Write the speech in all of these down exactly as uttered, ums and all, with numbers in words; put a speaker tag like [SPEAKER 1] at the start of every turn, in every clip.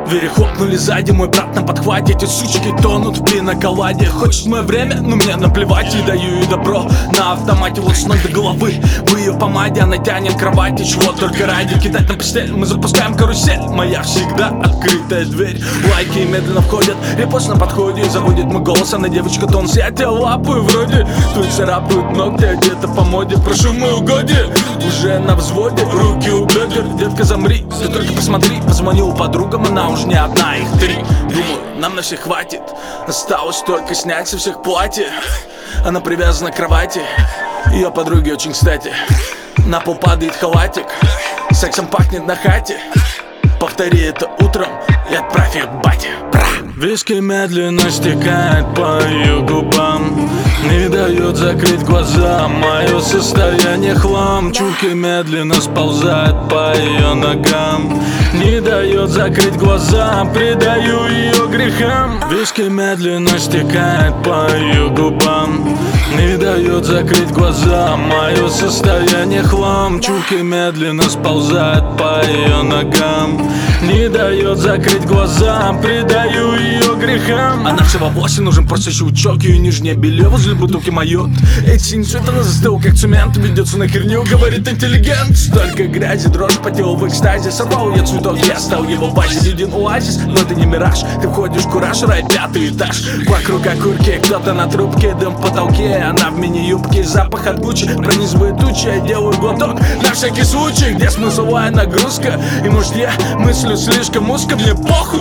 [SPEAKER 1] Двери хлопнули сзади, мой брат на подхвате. Эти сучки тонут в пиноколаде. Хочет мое время, но мне наплевать. И даю ей добро на автомате, вот с ног до головы. В ее помаде она тянет кровати, чего только ради. Кидать на постель, мы запускаем карусель. Моя всегда открытая дверь. Лайки медленно входят, репост на подходе. Заводит мой голос, она девочка тонс. Я тебя лапаю вроде, тут царапают ногти, одета по моде. Прошу мои угодья, уже на взводе. Руки у бедер, детка замри. Ты только посмотри, позвонил подругам, она уже не одна, их три. Думаю, нам на всех хватит. Осталось только снять со всех платье. Она привязана к кровати, ее подруги очень кстати. На пол падает халатик, сексом пахнет на хате. Повтори это утром и отправь их к бате. Виски медленно стекает по ее губам, не дает закрыть глаза, мое состояние хлам. Чуки медленно сползает по ее ногам, не дает закрыть глаза, предаю ее грехам. Виски медленно стекает по ее губам, не дает закрыть глаза, мое состояние хлам. Чуки медленно сползает по ее ногам, не дает закрыть глаза, предаю ее грехам. Она всего восемь, нужен просто щелчок. Ее нижнее белье возле бутылки моет. Эти синий цвет, она застыла как цемент. Ведется на херню, говорит интеллигент. Столько грязи, дрожь по телу в экстазе. Сорвал я цветок, я стал его базе. Один оазис, но это не мираж. Ты входишь в кураж, рай пятый этаж. Вокруг окурки, кто-то на трубке, дым в потолке. Она в мини-юбке, запах от Гуччи пронизывает тучи, я делаю глоток на всякий случай, где смысловая нагрузка. И может я мыслю слишком узко, мне похуй.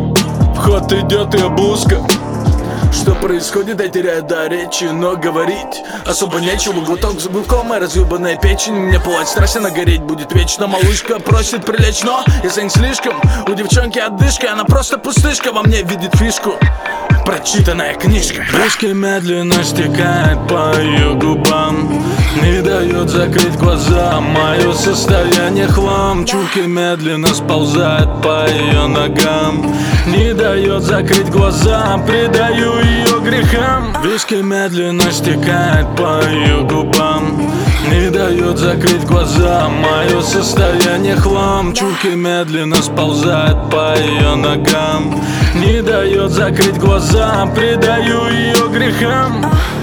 [SPEAKER 1] В ход идет и обузка. Что происходит, я теряю до речи, но говорить особо нечего. Глоток за глутком, моя разъебанная печень. Мне плевать, страсть, она гореть будет вечно. Малышка просит прилечь, но если не слишком, у девчонки отдышка, она просто пустышка, во мне видит фишку. Прочитанная книжка. Виски медленно стекает по ее губам, не дает закрыть глаза, мое состояние хлам. Чуки медленно сползает по ее ногам, не дает закрыть глаза, предаю ее грехам. Виски медленно стекает по ее губам, не дает закрыть глаза, мое состояние хлам. Чуки медленно сползает по ее ногам, не дает закрыть глаза, предаю ее грехам.